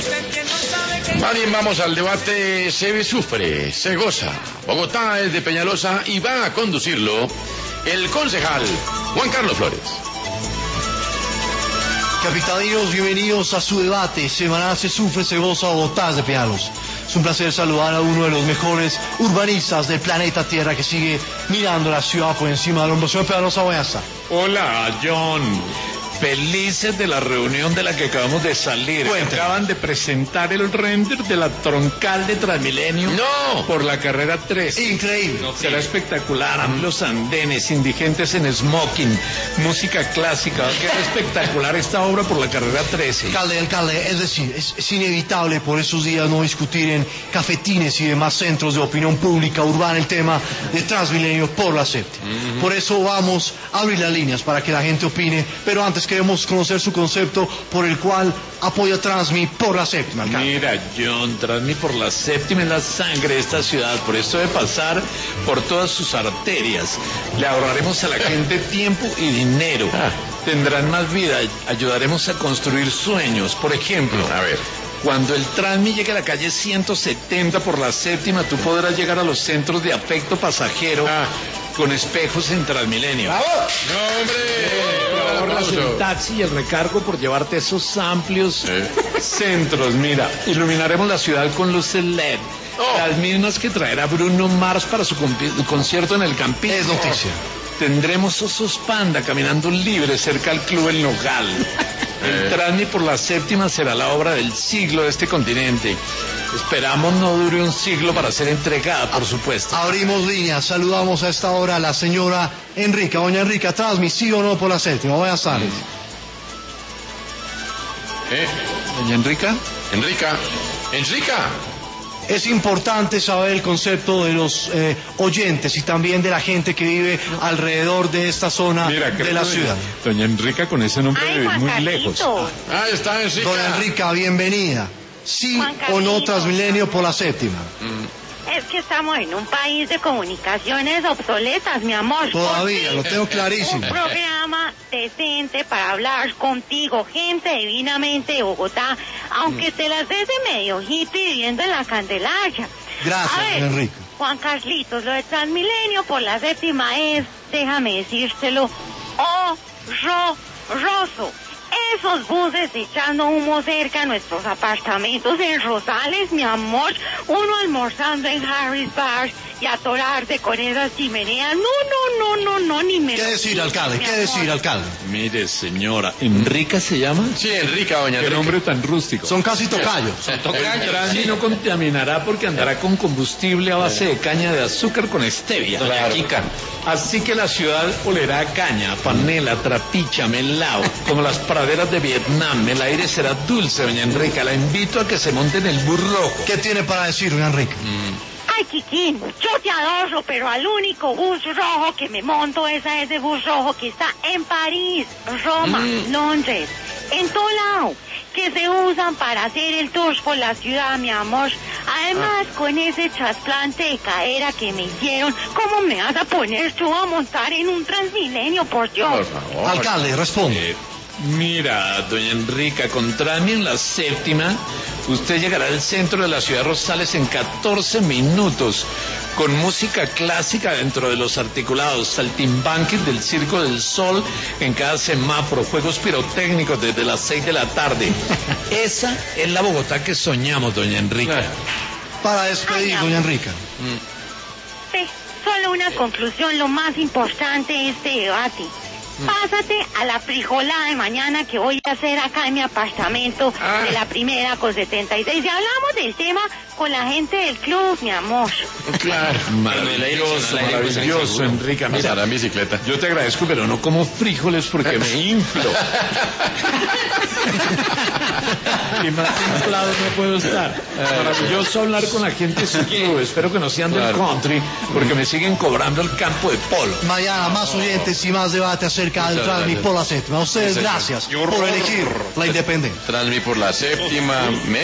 Más bien vamos al debate. Se sufre, se goza. Bogotá es de Peñalosa y va a conducirlo el concejal Juan Carlos Flores. Capitalinos, bienvenidos a su debate semanal. Se sufre, se goza, Bogotá es de Peñalosa. Es un placer saludar a uno de los mejores urbanistas del planeta Tierra que sigue mirando la ciudad por encima del hombro. Señor Peñalosa, buenas tardes. Hola, John. Felices de la reunión de la que acabamos de salir. Acaban de presentar el render de la troncal de Transmilenio. ¡No! Por la carrera 3. Increíble. Será espectacular. Los andenes, indigentes en smoking, música clásica. Qué espectacular esta obra por la carrera 13. Alcalde, es decir, es inevitable por esos días no discutir en cafetines y demás centros de opinión pública urbana el tema de Transmilenio por la séptima. Por eso vamos a abrir las líneas para que la gente opine, pero antes queremos conocer su concepto por el cual apoya Transmi por la séptima, alcalde. Mira, John, Transmi por la séptima es la sangre de esta ciudad, por eso debe pasar por todas sus arterias. Le ahorraremos a la gente tiempo y dinero. Tendrán más vida, ayudaremos a construir sueños. Por ejemplo, cuando el Transmi llegue a la calle 170 por la séptima, tú podrás llegar a los centros de afecto pasajero con espejos en Transmilenio. ¡Bravo! ¡No, hombre! Ahorras el taxi y el recargo por llevarte esos amplios centros. Mira, iluminaremos la ciudad con luces LED. Las mismas que traerá Bruno Mars para su concierto en el Campín. Es noticia. Tendremos osos panda caminando libres cerca al Club El Nogal. El Transmi por la séptima será la obra del siglo de este continente. Esperamos no dure un siglo para ser entregada, por supuesto. Abrimos líneas, saludamos a esta hora a la señora Enrica. Doña Enrica, Transmi, ¿sí o no por la séptima? Buenas tardes. Doña Enrica. Enrica. Es importante saber el concepto de los oyentes y también de la gente que vive alrededor de esta zona de la ciudad. Doña Enrica con ese nombre vive muy lejos. Ahí está Enrica. Doña Enrica, bienvenida. ¿Sí o no Transmilenio por la séptima? Es que estamos en un país de comunicaciones obsoletas, mi amor. Todavía, lo tengo clarísimo. Un programa decente para hablar contigo, gente divinamente de Bogotá, aunque te las des de medio hippie viviendo en la Candelaria. Gracias, doña Enrica. Juan Carlitos, lo de Transmilenio por la séptima es, déjame decírselo, horroroso. Esos buses echando humo cerca a nuestros apartamentos en Rosales, mi amor, uno almorzando en Harris Bar y atorarse con esas chimeneas. No, ni me... ¿Qué decir, alcalde? ¿Qué decir, alcalde? Mire, señora, ¿Enrica se llama? Sí, Enrica, doña Enrica. Qué nombre tan rústico. Son casi tocayos. El Transmi no contaminará porque andará con combustible a base de caña de azúcar con stevia. Así que la ciudad olerá a caña, panela, trapicha, melao, como las praderas de Vietnam. El aire será dulce, doña Enrica. La invito a que se monte en el bus rojo. ¿Qué tiene para decir, doña Enrica? Ay, Kikín, yo te adoro, pero al único bus rojo que me monto es a ese bus rojo que está en París, Roma, Londres, en todo lado, que se usan para hacer el tour por la ciudad, mi amor. Además, con ese trasplante de cadera que me hicieron, ¿cómo me vas a poner tú a montar en un Transmilenio, por Dios? Por favor. Alcalde, responde. Mira, doña Enrica, con Transmi en la séptima, usted llegará al centro de la ciudad de Rosales en 14 minutos, con música clásica dentro de los articulados, saltimbanquis del Circo del Sol en cada semáforo, juegos pirotécnicos desde las 6 de la tarde. Esa es la Bogotá que soñamos, doña Enrica. Para despedir, doña Enrica. Sí, solo una conclusión, lo más importante de este debate. Pásate a la frijolada de mañana que voy a hacer acá en mi apartamento de la primera con 76. Y hablamos del tema con la gente del club, mi amor. Claro, maravilloso, Enrica. Mira, la bicicleta. Yo te agradezco, pero no como frijoles porque me inflo. Y más inflado no puedo estar. Maravilloso hablar con la gente de su club. Espero que no sean del country, porque me siguen cobrando el campo de polo. Mañana más oyentes y más debate acerca del Transmi por la séptima. A ustedes, gracias por elegir la independencia. Transmi por la séptima.